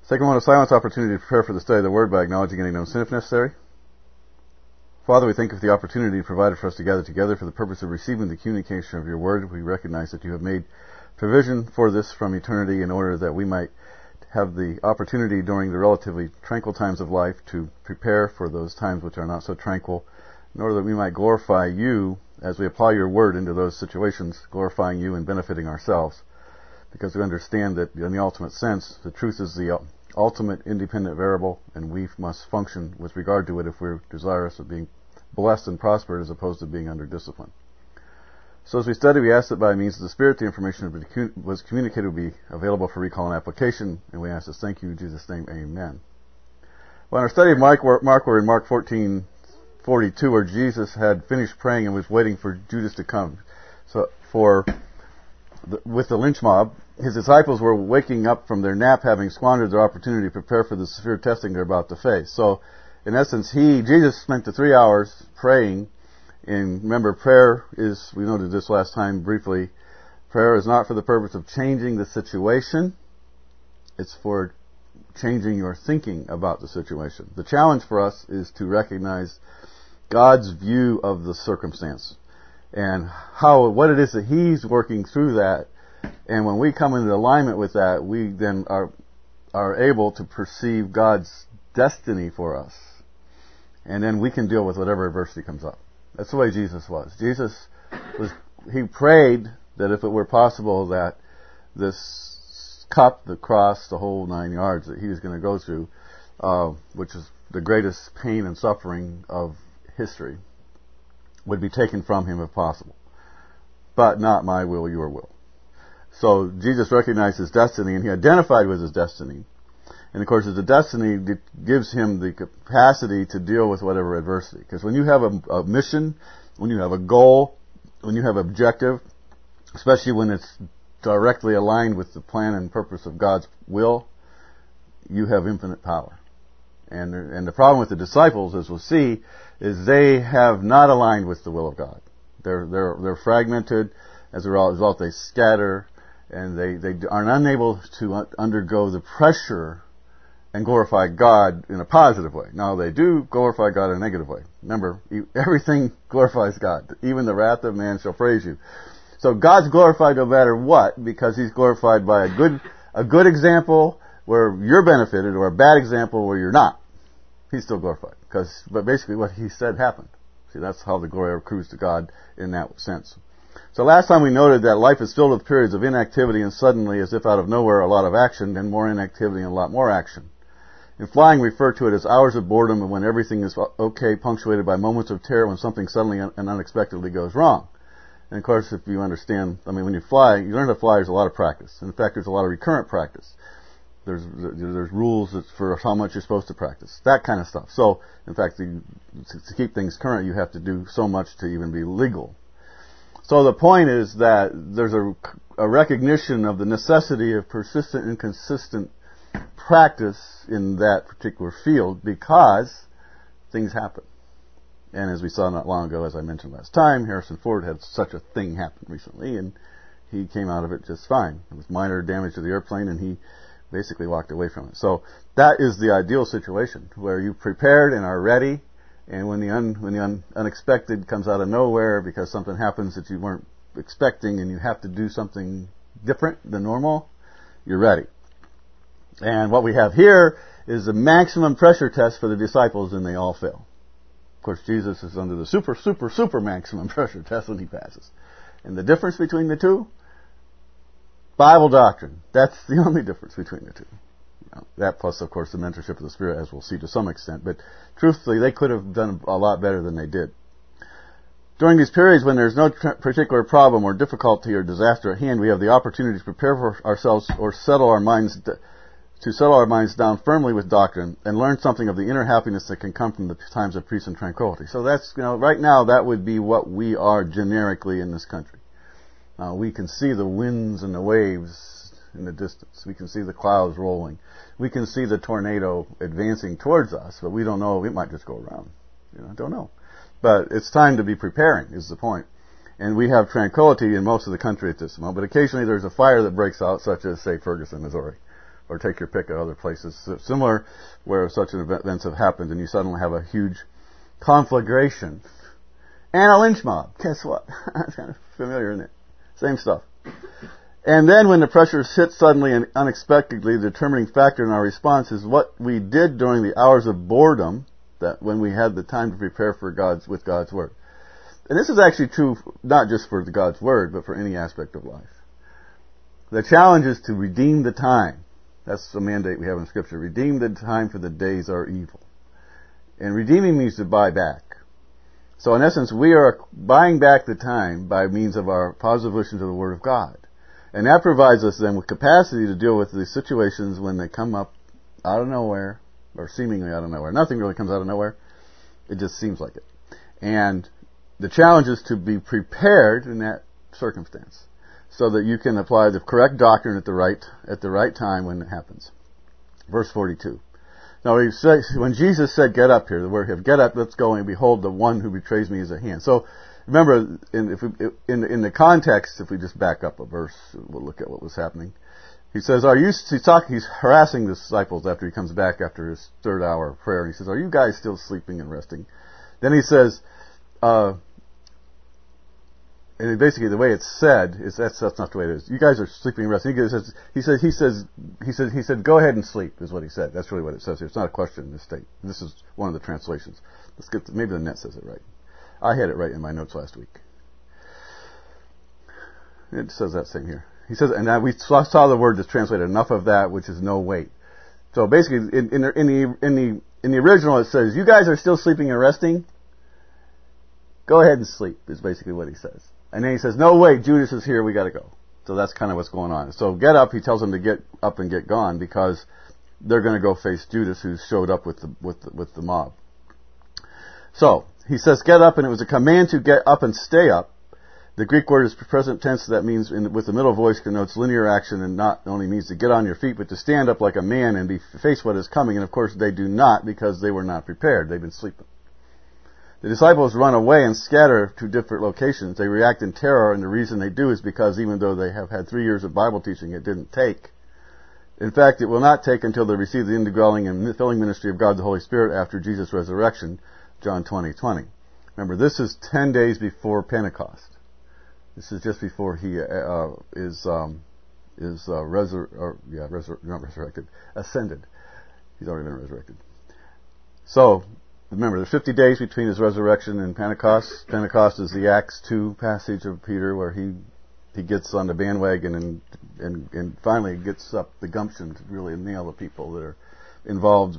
Second one, a silence opportunity to prepare for the study of the Word by acknowledging any known sin if necessary. Father, we thank you for the opportunity provided for us to gather together for the purpose of receiving the communication of your Word. We recognize that you have made provision for this from eternity in order that we might have the opportunity during the relatively tranquil times of life to prepare for those times which are not so tranquil, in order that we might glorify you as we apply your Word into those situations, glorifying you and benefiting ourselves. Because we understand that in the ultimate sense, the truth is the ultimate independent variable, and we must function with regard to it if we're desirous of being blessed and prospered as opposed to being under discipline. So as we study, we ask that by means of the Spirit, the information that was communicated will be available for recall and application, and we ask this. Thank you in Jesus' name, amen. Well, in our study of Mark, we're in Mark 14:42, where Jesus had finished praying and was waiting for Judas to come. So with the lynch mob, his disciples were waking up from their nap, having squandered their opportunity to prepare for the severe testing they're about to face. So, in essence, Jesus spent the 3 hours praying. And remember, prayer is, we noted this last time briefly, prayer is not for the purpose of changing the situation. It's for changing your thinking about the situation. The challenge for us is to recognize God's view of the circumstance and what it is that He's working through that. And when we come into alignment with that, we then are able to perceive God's destiny for us. And then we can deal with whatever adversity comes up. That's the way Jesus was. He prayed that if it were possible that this cup, the cross, the whole 9 yards that He was going to go through, which is the greatest pain and suffering of history, would be taken from Him if possible. But not my will, your will. So Jesus recognized His destiny, and He identified with His destiny. And of course, the destiny gives Him the capacity to deal with whatever adversity. Because when you have a mission, when you have a goal, when you have an objective, especially when it's directly aligned with the plan and purpose of God's will, you have infinite power. And the problem with the disciples, as we'll see, is they have not aligned with the will of God. They're fragmented. As a result, they scatter, and they are unable to undergo the pressure and glorify God in a positive way. Now, they do glorify God in a negative way. Remember, everything glorifies God. Even the wrath of man shall praise you. So God's glorified no matter what, because He's glorified by a good example where you're benefited, or a bad example where you're not. He's still glorified. But basically what He said happened. See, that's how the glory accrues to God in that sense. So last time we noted that life is filled with periods of inactivity and suddenly, as if out of nowhere, a lot of action, then more inactivity and a lot more action. In flying, we refer to it as hours of boredom, and when everything is okay, punctuated by moments of terror when something suddenly and unexpectedly goes wrong. And of course, if you understand, when you fly, you learn to fly, there's a lot of practice. In fact, there's a lot of recurrent practice. There's rules for how much you're supposed to practice. That kind of stuff. So, in fact, to keep things current, you have to do so much to even be legal. So the point is that there's a recognition of the necessity of persistent and consistent practice in that particular field, because things happen. And as we saw not long ago, as I mentioned last time, Harrison Ford had such a thing happen recently, and he came out of it just fine. It was minor damage to the airplane, and he basically walked away from it. So that is the ideal situation, where you prepared and are ready, and when the unexpected comes out of nowhere because something happens that you weren't expecting and you have to do something different than normal, you're ready. And what we have here is the maximum pressure test for the disciples, and they all fail. Of course, Jesus is under the super maximum pressure test, and He passes. And the difference between the two? Bible doctrine. That's the only difference between the two. That plus, of course, the mentorship of the Spirit, as we'll see to some extent. But truthfully, they could have done a lot better than they did. During these periods when there's no particular problem or difficulty or disaster at hand, we have the opportunity to prepare for ourselves or settle our minds down firmly with doctrine and learn something of the inner happiness that can come from the times of peace and tranquility. So that's, right now that would be what we are generically in this country. We can see the winds and the waves in the distance. We can see the clouds rolling. We can see the tornado advancing towards us, but we don't know. It might just go around. Don't know. But it's time to be preparing, is the point. And we have tranquility in most of the country at this moment. But occasionally there's a fire that breaks out, such as, say, Ferguson, Missouri, or take your pick of other places. So similar where such events have happened and you suddenly have a huge conflagration and a lynch mob. Guess what? That's kind of familiar, isn't it? Same stuff. And then when the pressures hit suddenly and unexpectedly, the determining factor in our response is what we did during the hours of boredom, that when we had the time to prepare for with God's Word. And this is actually true not just for God's Word, but for any aspect of life. The challenge is to redeem the time. That's the mandate we have in Scripture. Redeem the time, for the days are evil. And redeeming means to buy back. So in essence, we are buying back the time by means of our positive listen to the Word of God. And that provides us then with capacity to deal with these situations when they come up out of nowhere, or seemingly out of nowhere. Nothing really comes out of nowhere. It just seems like it. And the challenge is to be prepared in that circumstance so that you can apply the correct doctrine at the right time when it happens. Verse 42. Now, when Jesus said, get up here, the word here, get up, let's go, and behold, the one who betrays me is at hand. So, remember, in the context, if we just back up a verse, we'll look at what was happening. He says, he's harassing the disciples after he comes back after his third hour of prayer. He says, are you guys still sleeping and resting? Then he says, and basically the way it's said is that's not the way it is. You guys are sleeping and resting. He said, go ahead and sleep, is what he said. That's really what it says here. It's not a question in this state. This is one of the translations. Maybe the net says it right. I had it right in my notes last week. It says that same here. He says, and we saw the word that's translated, enough of that which is no weight. So basically, in the original, it says, you guys are still sleeping and resting. Go ahead and sleep, is basically what he says. And then he says, no, wait, Judas is here, we got to go. So that's kind of what's going on. So get up, he tells them to get up and get gone because they're going to go face Judas, who showed up with the mob. So he says, get up, and it was a command to get up and stay up. The Greek word is present tense. That means with the middle voice connotes linear action and not only means to get on your feet, but to stand up like a man and face what is coming. And of course they do not because they were not prepared. They've been sleeping. The disciples run away and scatter to different locations. They react in terror, and the reason they do is because even though they have had 3 years of Bible teaching, it didn't take. In fact, it will not take until they receive the indwelling and filling ministry of God the Holy Spirit after Jesus' resurrection, John 20:20. Remember, this is 10 days before Pentecost. This is just before he ascended. He's already been resurrected. So, remember, there's 50 days between his resurrection and Pentecost. Pentecost is the Acts 2 passage of Peter where he gets on the bandwagon and finally gets up the gumption to really nail the people that are involved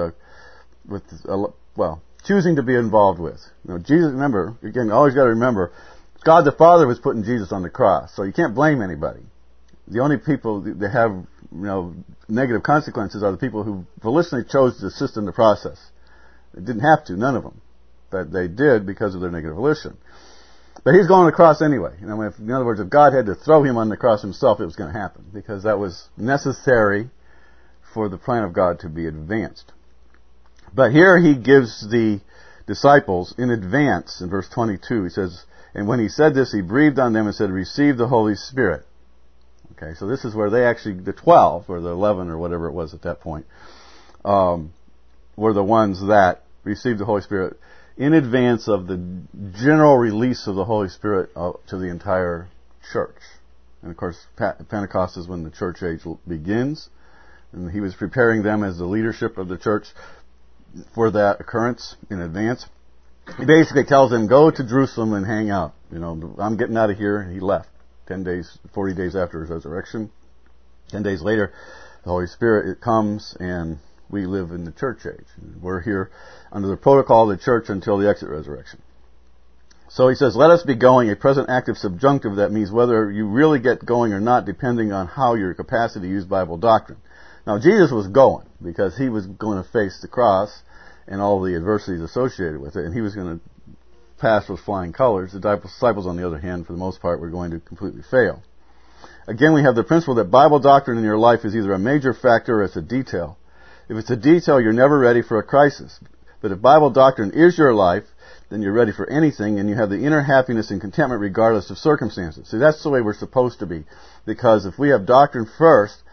choosing to be involved with. Jesus, remember, again, always got to remember, God the Father was putting Jesus on the cross, so you can't blame anybody. The only people that have, negative consequences are the people who volitionally chose to assist in the process. They didn't have to, none of them. But they did because of their negative volition. But he's going on the cross anyway. In other words, if God had to throw him on the cross himself, it was going to happen because that was necessary for the plan of God to be advanced. But here he gives the disciples in advance, in verse 22, he says, and when he said this, he breathed on them and said, receive the Holy Spirit. Okay, so this is where they actually, the 12, or the 11, or whatever it was at that point, were the ones that received the Holy Spirit in advance of the general release of the Holy Spirit to the entire church. And of course, Pentecost is when the church age begins, and he was preparing them as the leadership of the church for that occurrence in advance. He basically tells them, go to Jerusalem and hang out. I'm getting out of here. And he left 40 days after his resurrection. 10 days later, the Holy Spirit comes and we live in the church age. We're here under the protocol of the church until the exit resurrection. So he says, let us be going, a present active subjunctive that means whether you really get going or not, depending on how your capacity to use Bible doctrine. Now, Jesus was going because he was going to face the cross and all the adversities associated with it, and he was going to pass with flying colors. The disciples, on the other hand, for the most part, were going to completely fail. Again, we have the principle that Bible doctrine in your life is either a major factor or it's a detail. If it's a detail, you're never ready for a crisis. But if Bible doctrine is your life, then you're ready for anything, and you have the inner happiness and contentment regardless of circumstances. See, that's the way we're supposed to be. Because if we have doctrine first,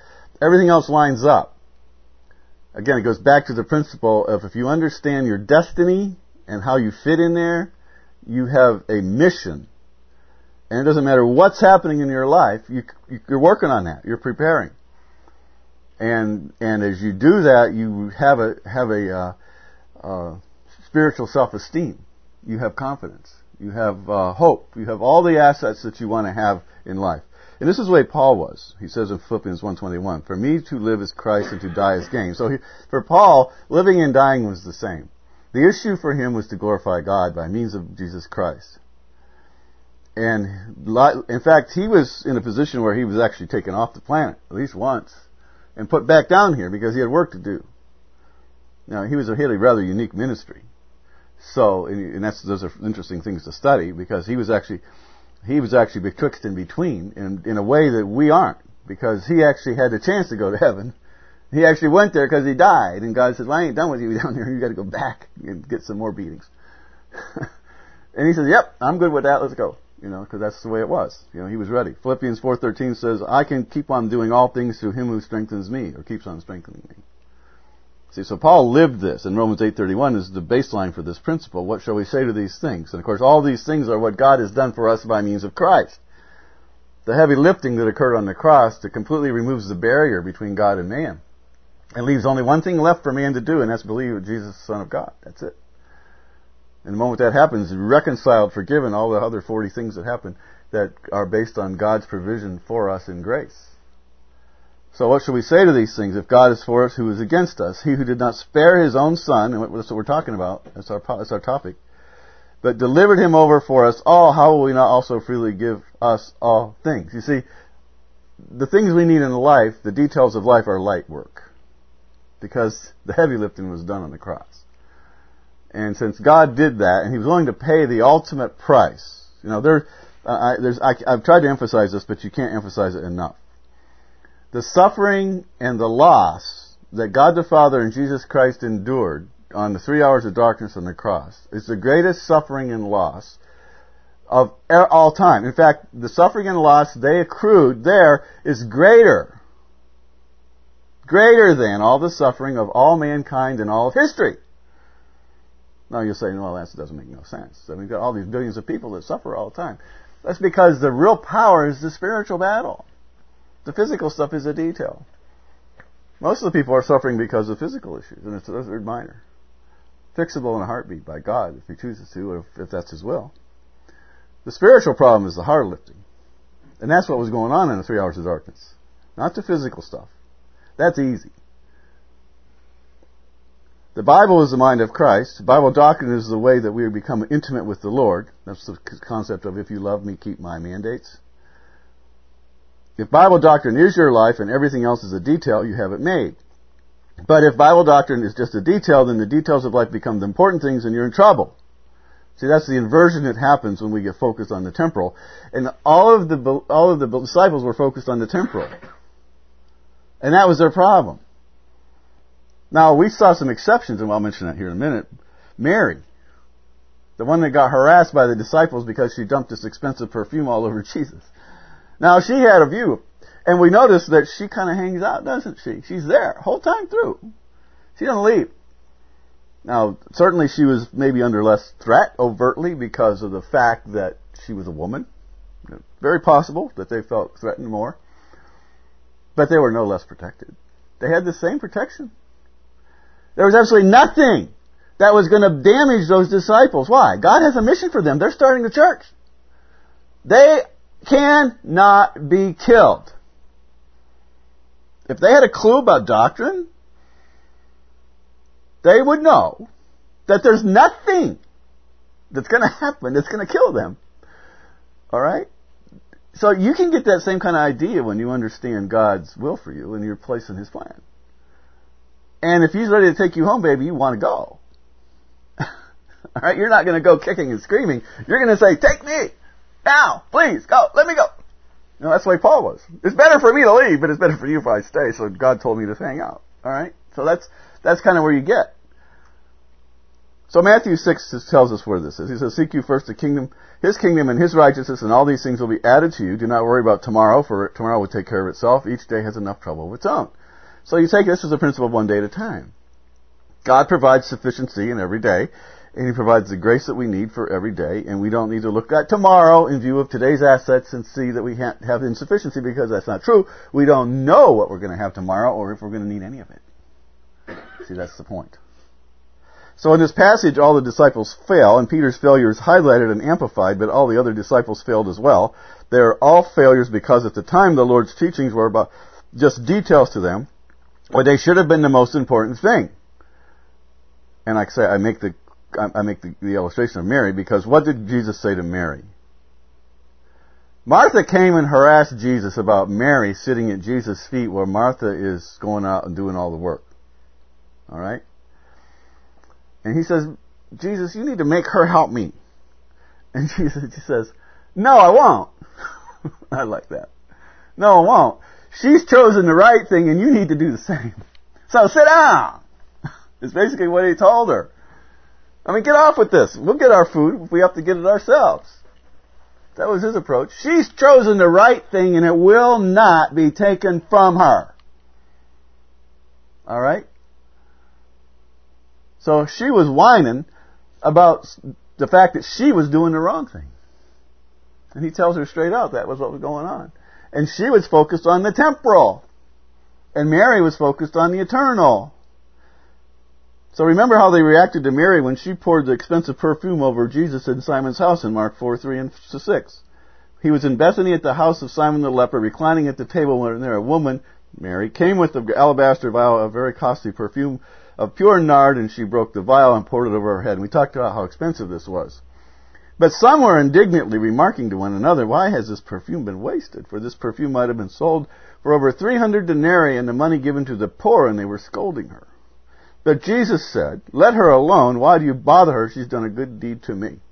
everything else lines up. Again, it goes back to the principle of if you understand your destiny and how you fit in there, you have a mission. And it doesn't matter what's happening in your life, you're working on that. You're preparing. And as you do that, you have a spiritual self-esteem. You have confidence. You have hope. You have all the assets that you want to have in life. And this is the way Paul was. He says in Philippians 1:21, "For me to live is Christ and to die is gain." So for Paul, living and dying was the same. The issue for him was to glorify God by means of Jesus Christ. And in fact, he was in a position where he was actually taken off the planet at least once and put back down here because he had work to do. Now, he had a rather unique ministry. So, and those are interesting things to study because he was actually betwixt and between in a way that we aren't, because he actually had the chance to go to heaven. He actually went there because he died, and God said, "Well, I ain't done with you down there. You got to go back and get some more beatings." And he said, "Yep, I'm good with that. Let's go." Because that's the way it was. He was ready. Philippians 4:13 says, "I can keep on doing all things through him who strengthens me," or keeps on strengthening me. See, so Paul lived this, and Romans 8:31 is the baseline for this principle. What shall we say to these things? And of course, all these things are what God has done for us by means of Christ. The heavy lifting that occurred on the cross that completely removes the barrier between God and man, and leaves only one thing left for man to do, and that's believe that Jesus is the Son of God. That's it. And the moment that happens, you're reconciled, forgiven, all the other 40 things that happen that are based on God's provision for us in grace. So what shall we say to these things? If God is for us, who is against us? He who did not spare his own Son, and that's what we're talking about, that's our topic, but delivered him over for us all, how will we not also freely give us all things? You see, the things we need in life, the details of life, are light work, because the heavy lifting was done on the cross. And since God did that, and He was willing to pay the ultimate price, I've tried to emphasize this, but you can't emphasize it enough. The suffering and the loss that God the Father and Jesus Christ endured on the 3 hours of darkness on the cross is the greatest suffering and loss of all time. In fact, the suffering and loss they accrued there is greater than all the suffering of all mankind in all of history. Now you'll say, well, that doesn't make no sense. I mean, we've got all these billions of people that suffer all the time. That's because the real power is the spiritual battle. The physical stuff is a detail. Most of the people are suffering because of physical issues, and those are minor. Fixable in a heartbeat by God, if He chooses to, or if that's His will. The spiritual problem is the heart lifting. And that's what was going on in the 3 hours of darkness. Not the physical stuff. That's easy. The Bible is the mind of Christ. Bible doctrine is the way that we become intimate with the Lord. That's the concept of, if you love me, keep my mandates. If Bible doctrine is your life and everything else is a detail, you have it made. But if Bible doctrine is just a detail, then the details of life become the important things and you're in trouble. See, that's the inversion that happens when we get focused on the temporal. And all of the disciples were focused on the temporal. And that was their problem. Now, we saw some exceptions, and I'll mention that here in a minute. Mary, the one that got harassed by the disciples because she dumped this expensive perfume all over Jesus. Now, she had a view, and we notice that she kind of hangs out, doesn't she? She's there whole time through. She doesn't leave. Now, certainly she was maybe under less threat overtly because of the fact that she was a woman. Very possible that they felt threatened more. But they were no less protected. They had the same protection. There was absolutely nothing that was going to damage those disciples. Why? God has a mission for them. They're starting the church. They cannot be killed. If they had a clue about doctrine, they would know that there's nothing that's going to happen that's going to kill them. Alright? So you can get that same kind of idea when you understand God's will for you and you're placed in His plan. And if He's ready to take you home, baby, you want to go. Alright? You're not going to go kicking and screaming. You're going to say, take me! Now! Please! Go! Let me go! That's the way Paul was. It's better for me to leave, but it's better for you if I stay, so God told me to hang out. Alright? So that's kind of where you get. So Matthew 6 tells us where this is. He says, seek you first His kingdom and His righteousness, and all these things will be added to you. Do not worry about tomorrow, for tomorrow will take care of itself. Each day has enough trouble of its own. So you take this as a principle of one day at a time. God provides sufficiency in every day, and He provides the grace that we need for every day, and we don't need to look at tomorrow in view of today's assets and see that we have insufficiency, because that's not true. We don't know what we're going to have tomorrow or if we're going to need any of it. See, that's the point. So in this passage, all the disciples fail, and Peter's failure is highlighted and amplified, but all the other disciples failed as well. They're all failures because at the time the Lord's teachings were about just details to them, where they should have been the most important thing. And like I say, I make the illustration of Mary, because what did Jesus say to Mary? Martha came and harassed Jesus about Mary sitting at Jesus' feet while Martha is going out and doing all the work. Alright? And he says, Jesus, you need to make her help me. And Jesus says, no, I won't. I like that. No, I won't. She's chosen the right thing and you need to do the same. So sit down. It's basically what he told her. I mean, get off with this. We'll get our food if we have to get it ourselves. That was his approach. She's chosen the right thing and it will not be taken from her. Alright? So she was whining about the fact that she was doing the wrong thing. And he tells her straight out that was what was going on. And she was focused on the temporal. And Mary was focused on the eternal. So remember how they reacted to Mary when she poured the expensive perfume over Jesus in Simon's house in Mark 4:3-6. He was in Bethany at the house of Simon the leper, reclining at the table when there a woman, Mary, came with the alabaster vial of very costly perfume of pure nard, and she broke the vial and poured it over her head. And we talked about how expensive this was. But some were indignantly remarking to one another, why has this perfume been wasted? For this perfume might have been sold for over 300 denarii and the money given to the poor, and they were scolding her. But Jesus said, let her alone. Why do you bother her? She's done a good deed to me.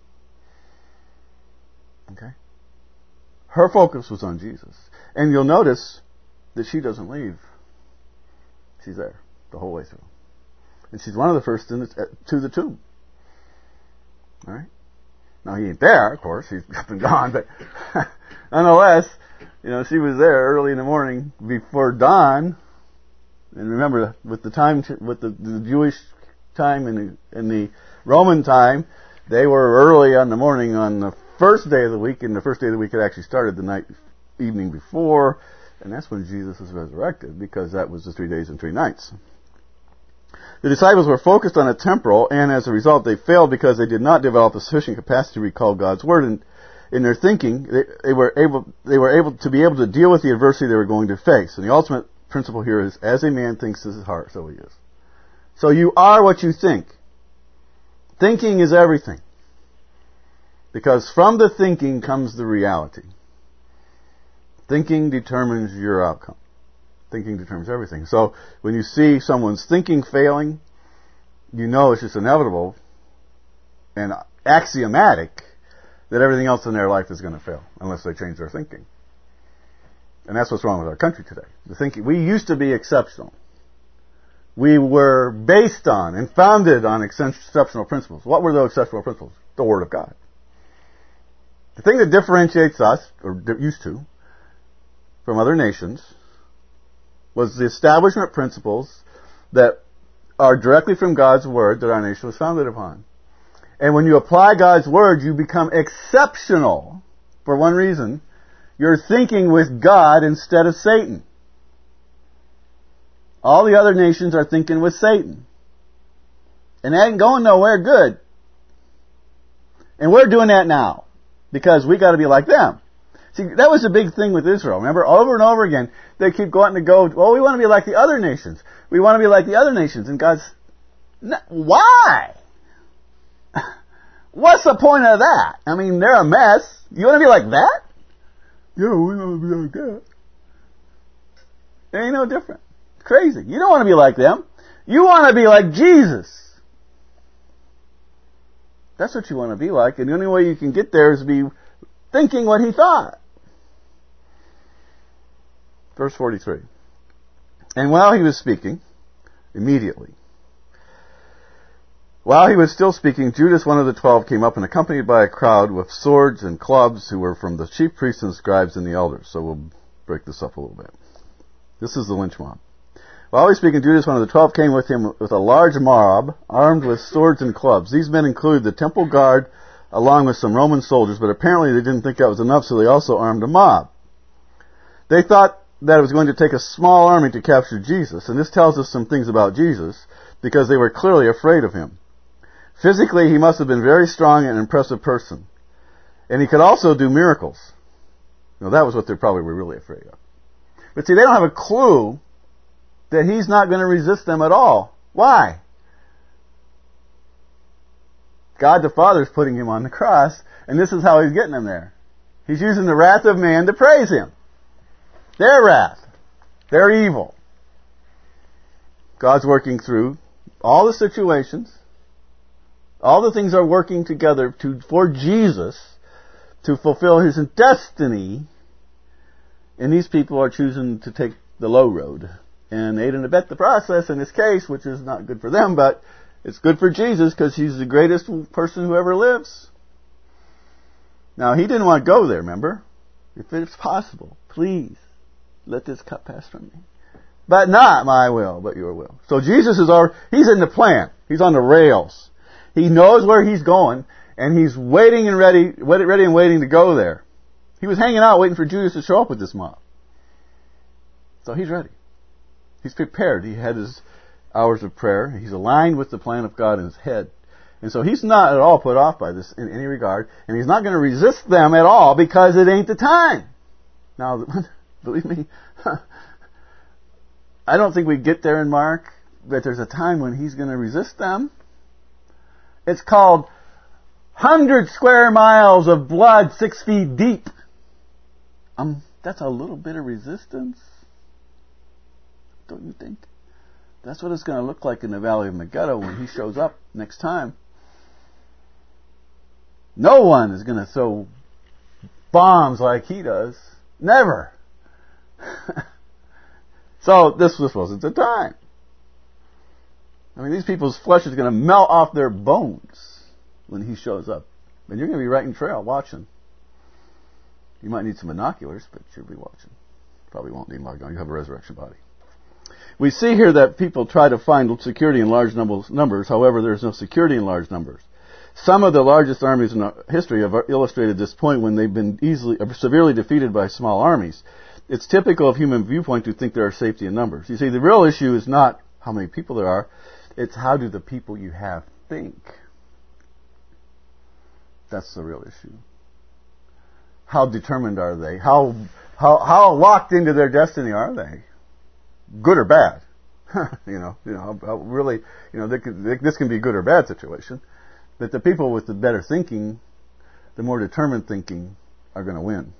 Okay? Her focus was on Jesus. And you'll notice that she doesn't leave. She's there the whole way through. And she's one of the first to the tomb. Alright? Now he ain't there, of course. He's up and gone. But nonetheless, she was there early in the morning before dawn. And remember, with the time, with the Jewish time and the Roman time, they were early on the morning on the first day of the week, and the first day of the week had actually started the evening before, and that's when Jesus was resurrected, because that was the 3 days and 3 nights. The disciples were focused on a temporal, and as a result, they failed because they did not develop a sufficient capacity to recall God's word. And in their thinking, they were able to deal with the adversity they were going to face. And the ultimate principle here is, as a man thinks in his heart, so he is. So you are what you think. Thinking is everything. Because from the thinking comes the reality. Thinking determines your outcome. Thinking determines everything. So when you see someone's thinking failing, you know it's just inevitable and axiomatic that everything else in their life is going to fail unless they change their thinking. And that's what's wrong with our country today. The thinking, we used to be exceptional. We were based on and founded on exceptional principles. What were those exceptional principles? The Word of God. The thing that differentiates us, or used to, from other nations was the establishment principles that are directly from God's Word that our nation was founded upon. And when you apply God's Word, you become exceptional for one reason. You're thinking with God instead of Satan. All the other nations are thinking with Satan. And that ain't going nowhere good. And we're doing that now. Because we got to be like them. See, that was the big thing with Israel. Remember, over and over again, they keep going to go, well, we want to be like the other nations. We want to be like the other nations. And God's, why? What's the point of that? I mean, they're a mess. You want to be like that? Yeah, we want to be like that. It ain't no different. It's crazy. You don't want to be like them. You want to be like Jesus. That's what you want to be like. And the only way you can get there is to be thinking what he thought. Verse 43. And while he was speaking, immediately, While he was still speaking, Judas, one of the 12, came up and accompanied by a crowd with swords and clubs who were from the chief priests and scribes and the elders. So we'll break this up a little bit. This is the lynch mob. While he was speaking, Judas, one of the 12, came with him with a large mob armed with swords and clubs. These men include the temple guard along with some Roman soldiers, but apparently they didn't think that was enough, so they also armed a mob. They thought that it was going to take a small army to capture Jesus, and this tells us some things about Jesus, because they were clearly afraid of him. Physically, he must have been a very strong and impressive person. And he could also do miracles. Now, that was what they probably were really afraid of. But see, they don't have a clue that he's not going to resist them at all. Why? God the Father is putting him on the cross, and this is how he's getting them there. He's using the wrath of man to praise him. Their wrath. Their evil. God's working through all the situations. All the things are working together for Jesus to fulfill his destiny, and these people are choosing to take the low road and aid and abet the process in this case, which is not good for them, but it's good for Jesus because he's the greatest person who ever lives. Now, he didn't want to go there, remember? If it's possible, please let this cup pass from me. But not my will, but your will. So Jesus he's in the plan. He's on the rails. He knows where he's going, and he's ready and waiting to go there. He was hanging out waiting for Judas to show up with this mob. So he's ready. He's prepared. He had his hours of prayer. He's aligned with the plan of God in his head. And so he's not at all put off by this in any regard, and he's not going to resist them at all because it ain't the time. Now, believe me, I don't think we get there in Mark, but there's a time when he's going to resist them. It's called 100 square miles of blood 6 feet deep. That's a little bit of resistance. Don't you think? That's what it's going to look like in the Valley of Megiddo when he shows up next time. No one is going to throw bombs like he does. Never. So this wasn't the time. I mean, these people's flesh is going to melt off their bones when he shows up. And you're going to be right in trail watching. You might need some binoculars, but you'll be watching. Probably won't need long. You have a resurrection body. We see here that people try to find security in large numbers. However, there's no security in large numbers. Some of the largest armies in history have illustrated this point when they've been severely defeated by small armies. It's typical of human viewpoint to think there are safety in numbers. You see, the real issue is not how many people there are. It's how do the people you have think. That's the real issue. How determined are they? How locked into their destiny are they? Good or bad? Really, this can be a good or bad situation. But the people with the better thinking, the more determined thinking, are going to win.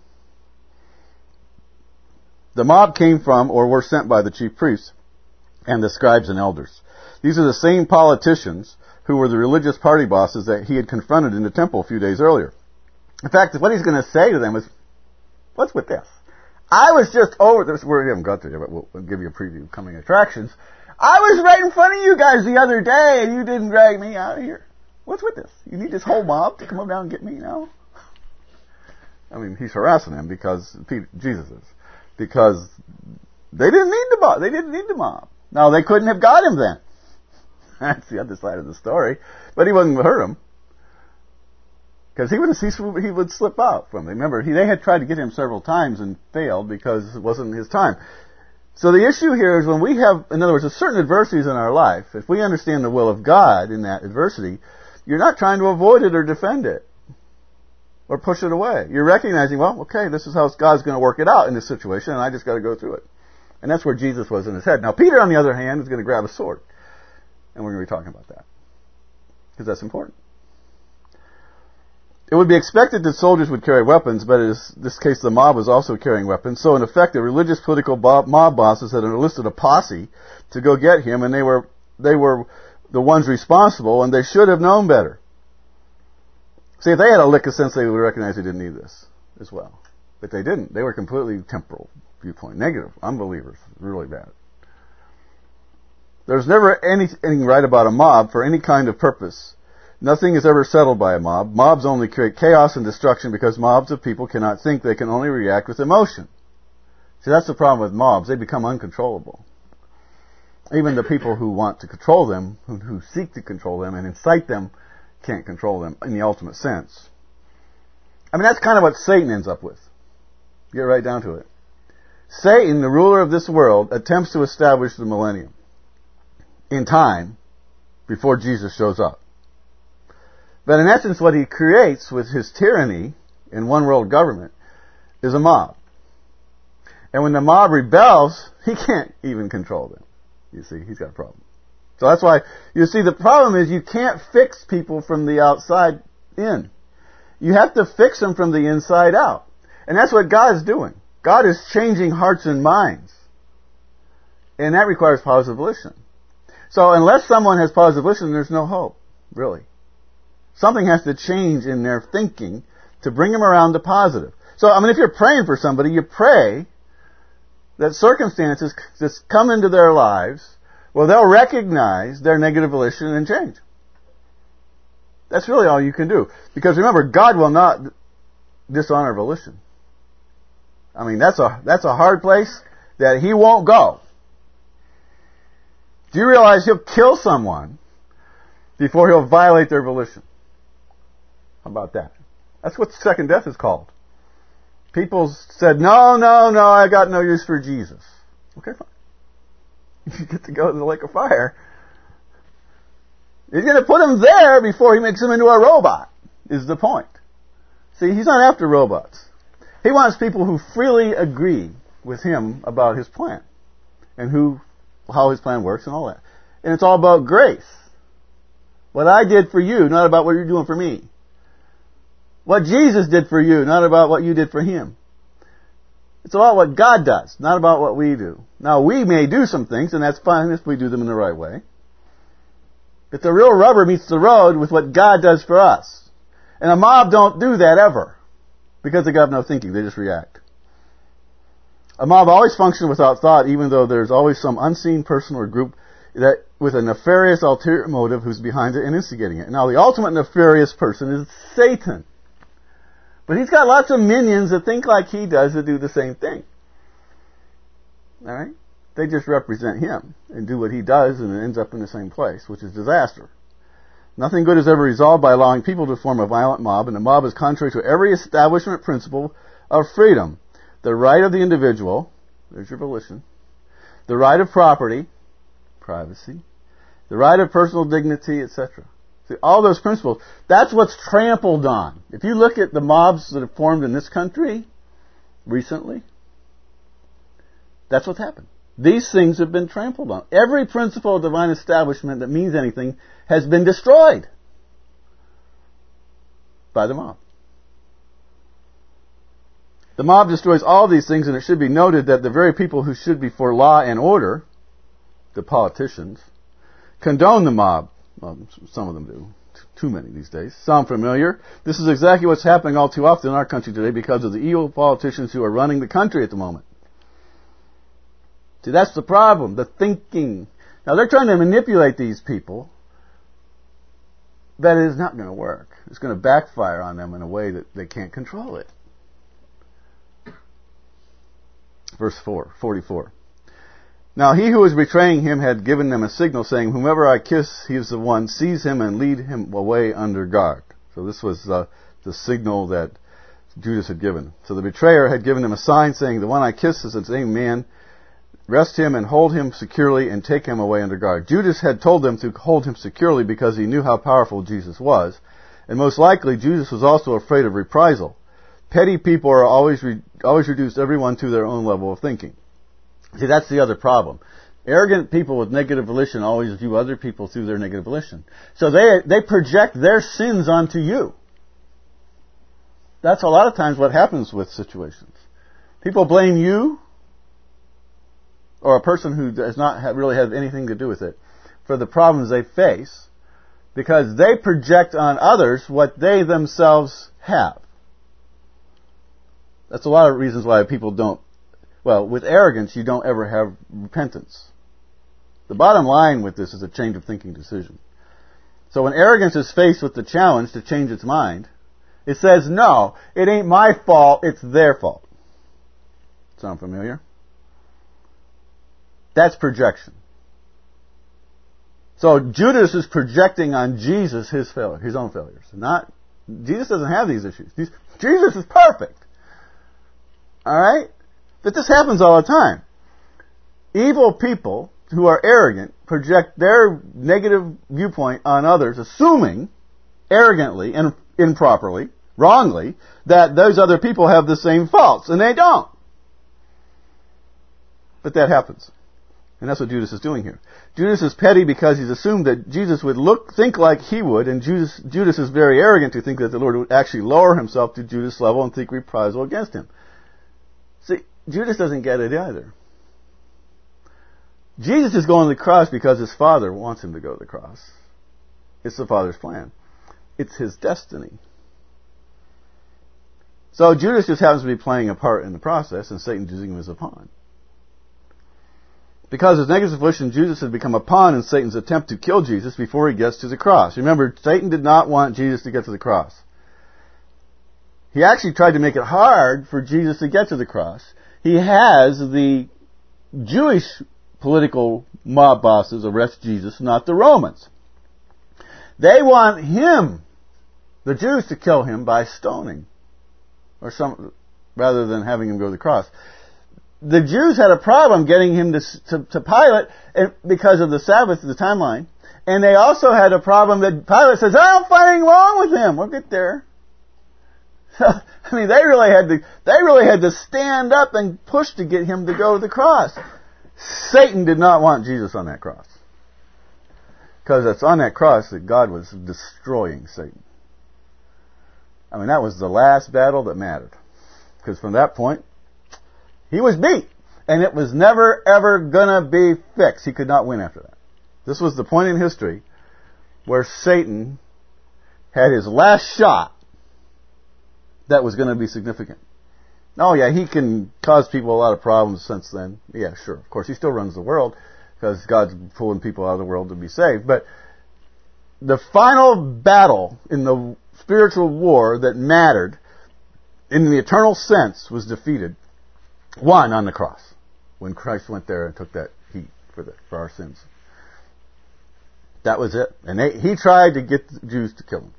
The mob came from or were sent by the chief priests and the scribes and elders. These are the same politicians who were the religious party bosses that he had confronted in the temple a few days earlier. In fact, what he's going to say to them is, what's with this? I was just over this. We haven't got to yet, but we'll give you a preview of coming attractions. I was right in front of you guys the other day, and you didn't drag me out of here. What's with this? You need this whole mob to come up down and get me now? I mean, he's harassing them because Jesus is. Because they didn't need the mob. They didn't need the mob. Now, they couldn't have got him then. That's the other side of the story. But he wasn't going to hurt him. Because he would slip out from them. Remember, they had tried to get him several times and failed because it wasn't his time. So the issue here is when we have, in other words, there's certain adversities in our life, if we understand the will of God in that adversity, you're not trying to avoid it or defend it or push it away. You're recognizing, well, okay, this is how God's going to work it out in this situation, and I just got to go through it. And that's where Jesus was in his head. Now, Peter, on the other hand, is going to grab a sword. And we're going to be talking about that. Because that's important. It would be expected that soldiers would carry weapons, but in this case the mob was also carrying weapons. So in effect, the religious political mob bosses had enlisted a posse to go get him, and they were the ones responsible, and they should have known better. See, if they had a lick of sense, they would recognize they didn't need this as well. But they didn't. They were completely temporal viewpoint, negative, unbelievers, really bad. There's never anything right about a mob for any kind of purpose. Nothing is ever settled by a mob. Mobs only create chaos and destruction because mobs of people cannot think. They can only react with emotion. See, that's the problem with mobs. They become uncontrollable. Even the people who want to control them, who seek to control them and incite them, can't control them in the ultimate sense. I mean, that's kind of what Satan ends up with. Get right down to it. Satan, the ruler of this world, attempts to establish the millennium in time before Jesus shows up. But in essence, what he creates with his tyranny in one world government is a mob. And when the mob rebels, he can't even control them. You see, he's got a problem. So that's why, you see, the problem is you can't fix people from the outside in. You have to fix them from the inside out. And that's what God is doing. God is changing hearts and minds. And that requires positive volition. So unless someone has positive volition, there's no hope, really. Something has to change in their thinking to bring them around to positive. So, I mean, if you're praying for somebody, you pray that circumstances just come into their lives where they'll recognize their negative volition and change. That's really all you can do. Because remember, God will not dishonor volition. I mean, that's a hard place that He won't go. Do you realize He'll kill someone before He'll violate their volition? How about that? That's what second death is called. People said, no, I got no use for Jesus. Okay, fine. You get to go to the lake of fire. He's going to put him there before he makes him into a robot, is the point. See, He's not after robots. He wants people who freely agree with Him about His plan and how His plan works and all that. And it's all about grace. What I did for you, not about what you're doing for me. What Jesus did for you, not about what you did for Him. It's about what God does, not about what we do. Now, we may do some things, and that's fine if we do them in the right way. But the real rubber meets the road with what God does for us. And a mob don't do that ever. Because they got no thinking, they just react. A mob always functions without thought, even though there's always some unseen person or group that with a nefarious ulterior motive who's behind it and instigating it. Now, the ultimate nefarious person is Satan. But he's got lots of minions that think like he does that do the same thing. Alright? They just represent him and do what he does, and it ends up in the same place, which is disaster. Nothing good is ever resolved by allowing people to form a violent mob, and the mob is contrary to every establishment principle of freedom. The right of the individual, there's your volition, the right of property, privacy, the right of personal dignity, etc. See, all those principles, that's what's trampled on. If you look at the mobs that have formed in this country recently, that's what's happened. These things have been trampled on. Every principle of divine establishment that means anything has been destroyed by the mob. The mob destroys all these things, and it should be noted that the very people who should be for law and order, the politicians, condone the mob. Well, some of them do. Too many these days. Sound familiar? This is exactly what's happening all too often in our country today because of the evil politicians who are running the country at the moment. See, that's the problem, the thinking. Now, they're trying to manipulate these people, but it is not going to work. It's going to backfire on them in a way that they can't control it. Verse 44. Now, he who was betraying him had given them a signal saying, whomever I kiss, he is the one. Seize him and lead him away under guard. So this was the signal that Judas had given. So the betrayer had given them a sign saying, the one I kiss is the same man. Arrest him and hold him securely and take him away under guard. Judas had told them to hold him securely because he knew how powerful Jesus was. And most likely, Judas was also afraid of reprisal. Petty people are always reduce everyone to their own level of thinking. See, that's the other problem. Arrogant people with negative volition always view other people through their negative volition. So they project their sins onto you. That's a lot of times what happens with situations. People blame you, or a person who does not really have anything to do with it, for the problems they face, because they project on others what they themselves have. That's a lot of reasons why people don't, well, with arrogance, you don't ever have repentance. The bottom line with this is a change of thinking decision. So when arrogance is faced with the challenge to change its mind, it says, no, it ain't my fault, it's their fault. Sound familiar? That's projection. So Judas is projecting on Jesus his own failures. Jesus doesn't have these issues. Jesus is perfect. Alright? But this happens all the time. Evil people who are arrogant project their negative viewpoint on others, assuming, arrogantly and improperly, wrongly, that those other people have the same faults, and they don't. But that happens. And that's what Judas is doing here. Judas is petty because he's assumed that Jesus would think like he would, and Judas is very arrogant to think that the Lord would actually lower himself to Judas' level and think reprisal against him. See, Judas doesn't get it either. Jesus is going to the cross because his Father wants him to go to the cross. It's the Father's plan. It's his destiny. So Judas just happens to be playing a part in the process, and Satan's using him as a pawn. Because of his negative volition, Judas has become a pawn in Satan's attempt to kill Jesus before he gets to the cross. Remember, Satan did not want Jesus to get to the cross. He actually tried to make it hard for Jesus to get to the cross. He has the Jewish political mob bosses arrest Jesus, not the Romans. They want him, the Jews, to kill him by stoning, rather than having him go to the cross. The Jews had a problem getting him to Pilate because of the Sabbath, the timeline, and they also had a problem that Pilate says, I don't find anything wrong with him. We'll get there. I mean, they really had to stand up and push to get him to go to the cross. Satan did not want Jesus on that cross. Because it's on that cross that God was destroying Satan. I mean, that was the last battle that mattered. Because from that point, he was beat. And it was never, ever gonna be fixed. He could not win after that. This was the point in history where Satan had his last shot that was going to be significant. Oh yeah, he can cause people a lot of problems since then. Yeah, sure. Of course, he still runs the world because God's pulling people out of the world to be saved. But the final battle in the spiritual war that mattered in the eternal sense was defeated, won on the cross, when Christ went there and took that heat for our sins. That was it. And he tried to get the Jews to kill him.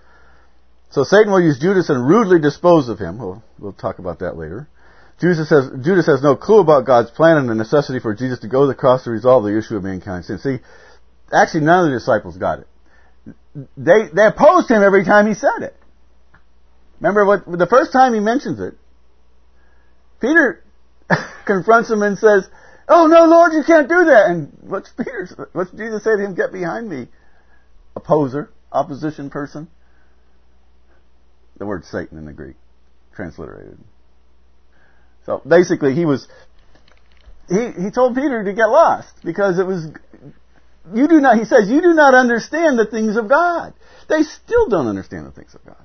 So Satan will use Judas and rudely dispose of him. We'll talk about that later. Judas has no clue about God's plan and the necessity for Jesus to go to the cross to resolve the issue of mankind's sin. See, actually none of the disciples got it. They opposed him every time he said it. Remember the first time he mentions it, Peter confronts him and says, "Oh no, Lord, you can't do that." And what's Jesus say to him? "Get behind me, opposer, opposition person." The word Satan in the Greek, transliterated. So basically he told Peter to get lost because it was, he says, you do not understand the things of God. They still don't understand the things of God.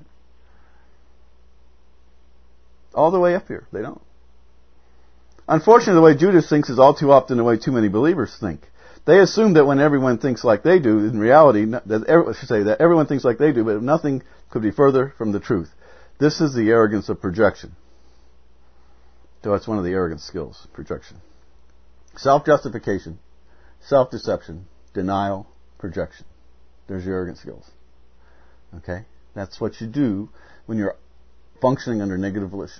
All the way up here, they don't. Unfortunately, the way Judas thinks is all too often the way too many believers think. They assume that when everyone thinks like they do, in reality, that everyone thinks like they do, but nothing could be further from the truth. This is the arrogance of projection. So that's one of the arrogant skills, projection. Self-justification, self-deception, denial, projection. There's your arrogant skills. Okay? That's what you do when you're functioning under negative volition.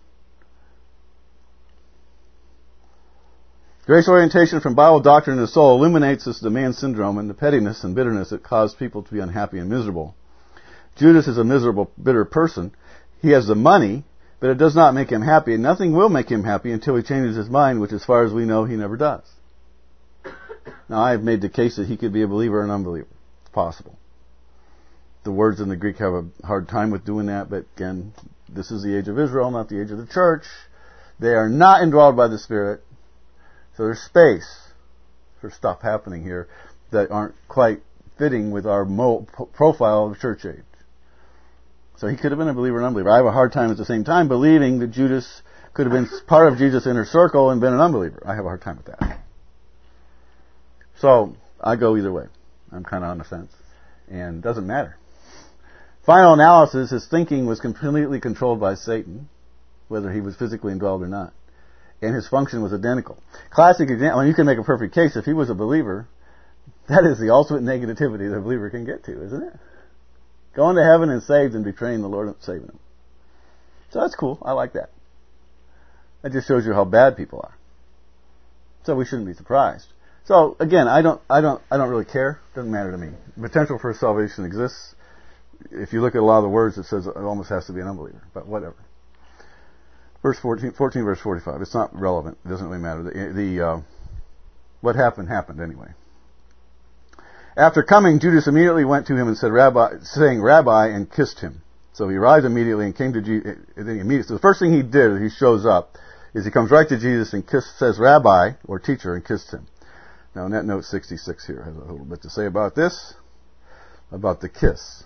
Grace orientation from Bible doctrine in the soul illuminates this demand syndrome and the pettiness and bitterness that cause people to be unhappy and miserable. Judas is a miserable, bitter person. He has the money, but it does not make him happy, and nothing will make him happy until he changes his mind, which as far as we know, he never does. Now, I have made the case that he could be a believer or an unbeliever. It's possible. The words in the Greek have a hard time with doing that, but again, this is the age of Israel, not the age of the church. They are not indwelled by the Spirit. So there's space for stuff happening here that aren't quite fitting with our profile of the church age. So he could have been a believer or an unbeliever. I have a hard time at the same time believing that Judas could have been part of Jesus' inner circle and been an unbeliever. I have a hard time with that. So, I go either way. I'm kind of on the fence. And it doesn't matter. Final analysis, his thinking was completely controlled by Satan, whether he was physically indwelled or not. And his function was identical. Classic example, and you can make a perfect case, if he was a believer, that is the ultimate negativity that a believer can get to, isn't it? Going to heaven and saved and betraying the Lord and saving him. So that's cool. I like that. That just shows you how bad people are. So we shouldn't be surprised. So again, I don't really care. Doesn't matter to me. Potential for salvation exists. If you look at a lot of the words, it says it almost has to be an unbeliever. But whatever. Verse 14 verse 45. It's not relevant. It doesn't really matter. What happened anyway. After coming, Judas immediately went to him and said, Rabbi, and kissed him. So he arrived immediately and came to Jesus. So the first thing he did, he shows up, is he comes right to Jesus and says, Rabbi, or teacher, and kissed him. Now, Net Note 66 here has a little bit to say about this, about the kiss.